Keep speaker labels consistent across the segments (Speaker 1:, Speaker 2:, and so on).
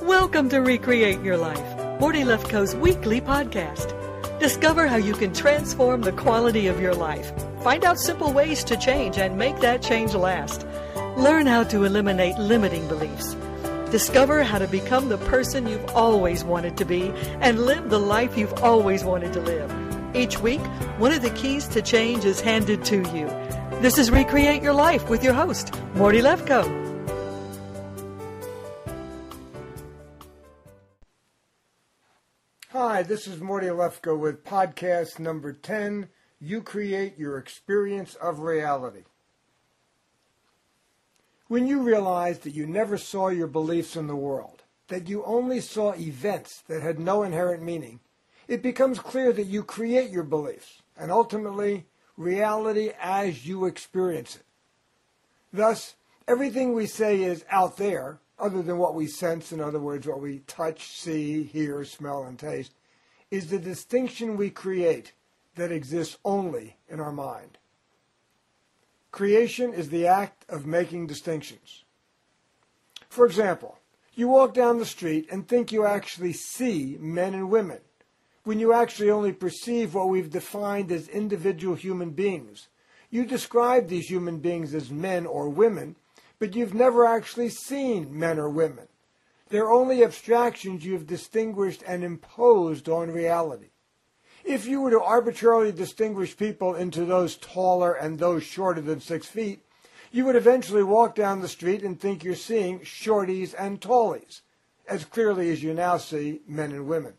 Speaker 1: Welcome to Recreate Your Life, Morty Lefkoe's weekly podcast. Discover how you can transform the quality of your life. Find out simple ways to change and make that change last. Learn how to eliminate limiting beliefs. Discover how to become the person you've always wanted to be and live the life you've always wanted to live. Each week, one of the keys to change is handed to you. This is Recreate Your Life with your host, Morty Lefkoe.
Speaker 2: Hi, this is Morty Lefkoe with podcast number 10, You Create Your Experience of Reality. When you realize that you never saw your beliefs in the world, that you only saw events that had no inherent meaning, it becomes clear that you create your beliefs, and ultimately, reality as you experience it. Thus, everything we say is out there, other than what we sense, in other words, what we touch, see, hear, smell, and taste, is the distinction we create that exists only in our mind. Creation is the act of making distinctions. For example, you walk down the street and think you actually see men and women, when you actually only perceive what we've defined as individual human beings. You describe these human beings as men or women, but you've never actually seen men or women. They're only abstractions you've distinguished and imposed on reality. If you were to arbitrarily distinguish people into those taller and those shorter than 6 feet, you would eventually walk down the street and think you're seeing shorties and tallies, as clearly as you now see men and women.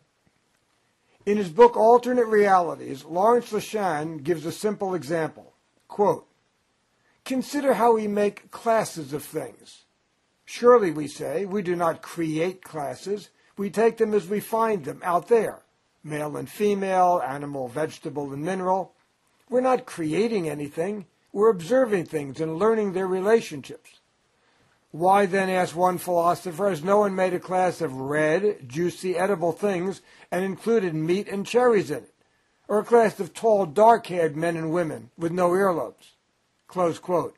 Speaker 2: In his book Alternate Realities, Lawrence LeShan gives a simple example. Quote, "Consider how we make classes of things. Surely, we say, we do not create classes. We take them as we find them out there, male and female, animal, vegetable, and mineral. We're not creating anything. We're observing things and learning their relationships. Why then, asks one philosopher, has no one made a class of red, juicy, edible things and included meat and cherries in it, or a class of tall, dark-haired men and women with no earlobes?" Close quote.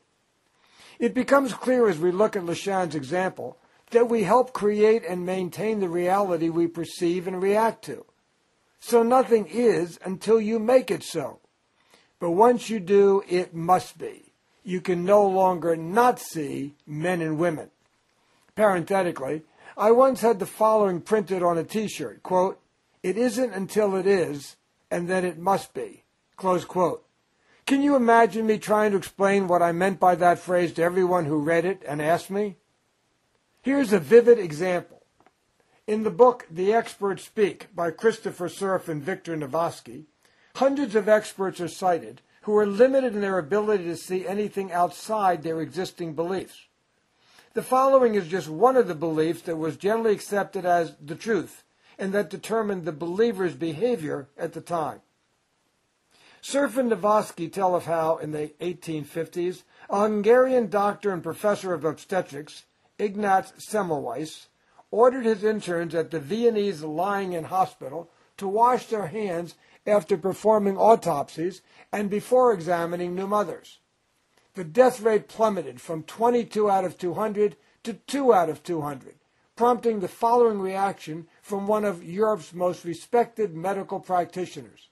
Speaker 2: It becomes clear as we look at LeShan's example that we help create and maintain the reality we perceive and react to. So nothing is until you make it so. But once you do, it must be. You can no longer not see men and women. Parenthetically, I once had the following printed on a t-shirt, quote, "It isn't until it is, and then it must be," close quote. Can you imagine me trying to explain what I meant by that phrase to everyone who read it and asked me? Here's a vivid example. In the book The Experts Speak by Christopher Cerf and Victor Navasky, hundreds of experts are cited who are limited in their ability to see anything outside their existing beliefs. The following is just one of the beliefs that was generally accepted as the truth and that determined the believer's behavior at the time. Cerf and Navasky tell of how, in the 1850s, a Hungarian doctor and professor of obstetrics, Ignaz Semmelweis, ordered his interns at the Viennese lying-in hospital to wash their hands after performing autopsies and before examining new mothers. The death rate plummeted from 22 out of 200 to 2 out of 200, prompting the following reaction from one of Europe's most respected medical practitioners.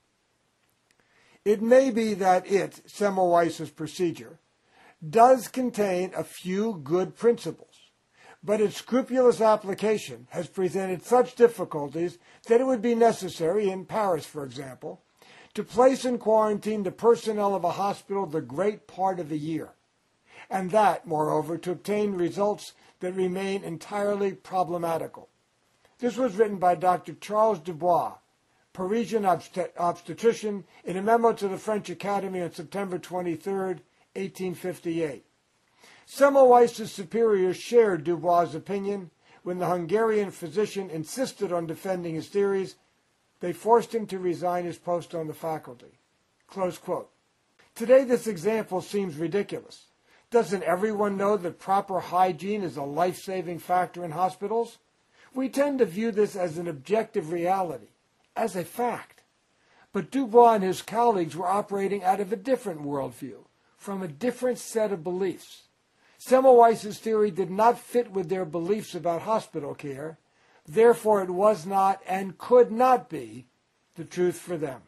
Speaker 2: It may be that Semmelweis's procedure, does contain a few good principles, but its scrupulous application has presented such difficulties that it would be necessary, in Paris, for example, to place in quarantine the personnel of a hospital the great part of a year, and that, moreover, to obtain results that remain entirely problematical. This was written by Dr. Charles Dubois, Parisian obstetrician, in a memo to the French Academy on September 23, 1858. Semmelweis's superiors shared Dubois' opinion. When the Hungarian physician insisted on defending his theories, they forced him to resign his post on the faculty. Close quote. Today this example seems ridiculous. Doesn't everyone know that proper hygiene is a life-saving factor in hospitals? We tend to view this as an objective reality, as a fact. But Dubois and his colleagues were operating out of a different worldview, from a different set of beliefs. Semmelweis's theory did not fit with their beliefs about hospital care. Therefore, it was not and could not be the truth for them.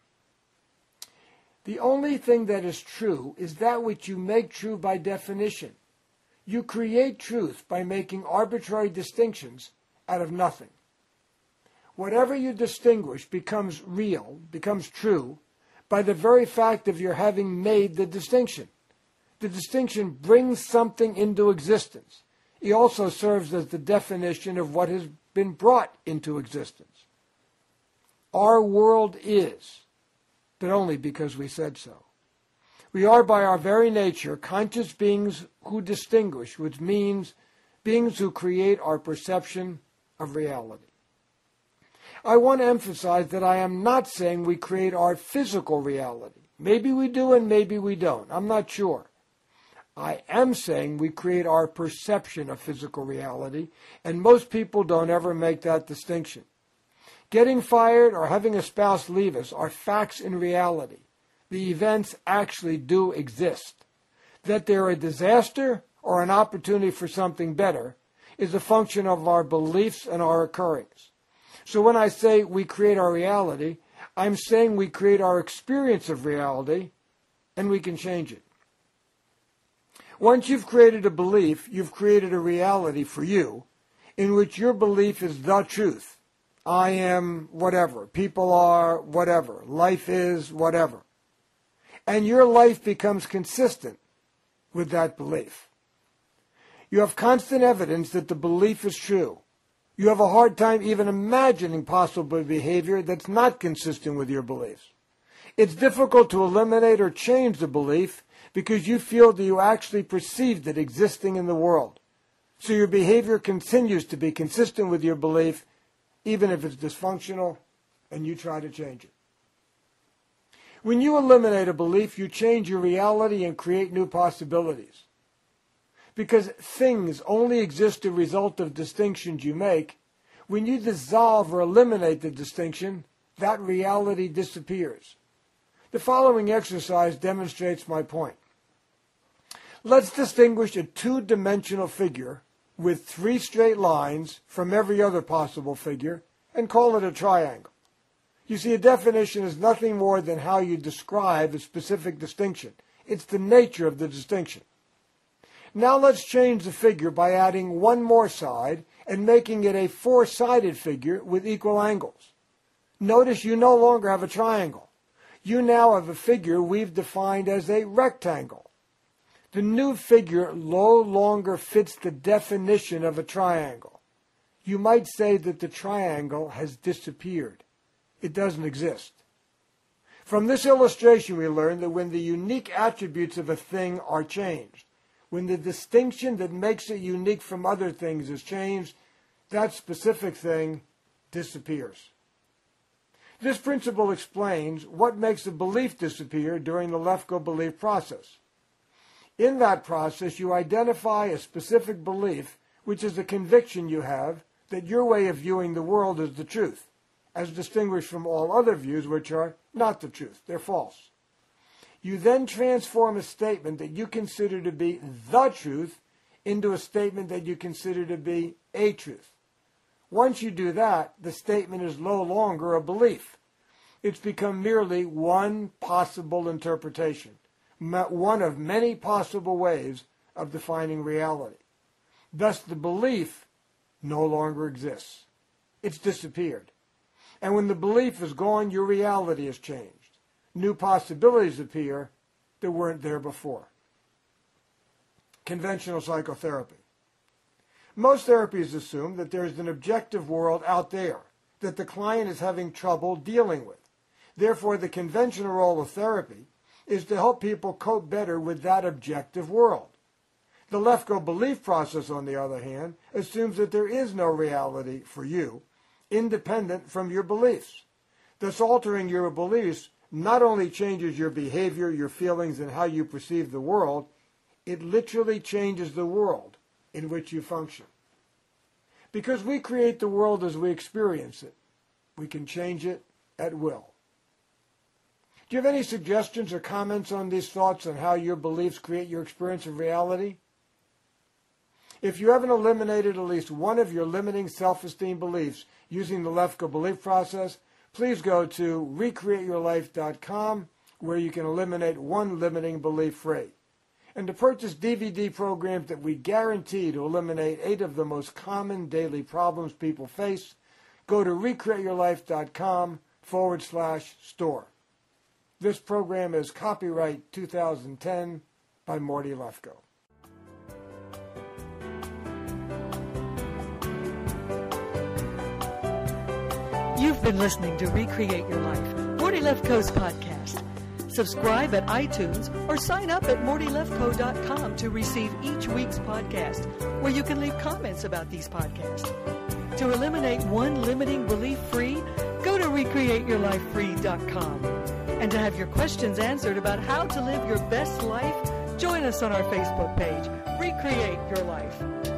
Speaker 2: The only thing that is true is that which you make true by definition. You create truth by making arbitrary distinctions out of nothing. Whatever you distinguish becomes real, becomes true, by the very fact of your having made the distinction. The distinction brings something into existence. It also serves as the definition of what has been brought into existence. Our world is, but only because we said so. We are by our very nature conscious beings who distinguish, which means beings who create our perception of reality. I want to emphasize that I am not saying we create our physical reality. Maybe we do and maybe we don't. I'm not sure. I am saying we create our perception of physical reality, and most people don't ever make that distinction. Getting fired or having a spouse leave us are facts in reality. The events actually do exist. That they're a disaster or an opportunity for something better is a function of our beliefs and our occurrings. So when I say we create our reality, I'm saying we create our experience of reality, and we can change it. Once you've created a belief, you've created a reality for you, in which your belief is the truth. I am whatever, people are whatever, life is whatever. And your life becomes consistent with that belief. You have constant evidence that the belief is true. You have a hard time even imagining possible behavior that's not consistent with your beliefs. It's difficult to eliminate or change the belief because you feel that you actually perceived it existing in the world. So your behavior continues to be consistent with your belief, even if it's dysfunctional and you try to change it. When you eliminate a belief, you change your reality and create new possibilities. Because things only exist as a result of distinctions you make, when you dissolve or eliminate the distinction, that reality disappears. The following exercise demonstrates my point. Let's distinguish a two-dimensional figure with three straight lines from every other possible figure and call it a triangle. You see, a definition is nothing more than how you describe a specific distinction. It's the nature of the distinction. Now let's change the figure by adding one more side and making it a four-sided figure with equal angles. Notice you no longer have a triangle. You now have a figure we've defined as a rectangle. The new figure no longer fits the definition of a triangle. You might say that the triangle has disappeared. It doesn't exist. From this illustration, we learn that when the unique attributes of a thing are changed, when the distinction that makes it unique from other things is changed, that specific thing disappears. This principle explains what makes a belief disappear during the Lefko belief process. In that process, you identify a specific belief, which is a conviction you have that your way of viewing the world is the truth, as distinguished from all other views which are not the truth. They're false. You then transform a statement that you consider to be the truth into a statement that you consider to be a truth. Once you do that, the statement is no longer a belief. It's become merely one possible interpretation, one of many possible ways of defining reality. Thus, the belief no longer exists. It's disappeared. And when the belief is gone, your reality has changed. New possibilities appear that weren't there before. Conventional psychotherapy. Most therapies assume that there is an objective world out there that the client is having trouble dealing with. Therefore, the conventional role of therapy is to help people cope better with that objective world. The Lefko belief process, on the other hand, assumes that there is no reality for you, independent from your beliefs. Thus, altering your beliefs not only changes your behavior, your feelings, and how you perceive the world, it literally changes the world in which you function. Because we create the world as we experience it, we can change it at will. Do you have any suggestions or comments on these thoughts on how your beliefs create your experience of reality? If you haven't eliminated at least one of your limiting self-esteem beliefs using the Lefko belief process, please go to recreateyourlife.com where you can eliminate one limiting belief free. And to purchase DVD programs that we guarantee to eliminate 8 of the most common daily problems people face, go to recreateyourlife.com/store. This program is copyright 2010 by Morty Lefko.
Speaker 1: You've been listening to Recreate Your Life, Morty Lefko's podcast. Subscribe at iTunes or sign up at MortyLefko.com to receive each week's podcast, where you can leave comments about these podcasts. To eliminate one limiting belief free, go to RecreateYourLifeFree.com. And to have your questions answered about how to live your best life, join us on our Facebook page, Recreate Your Life.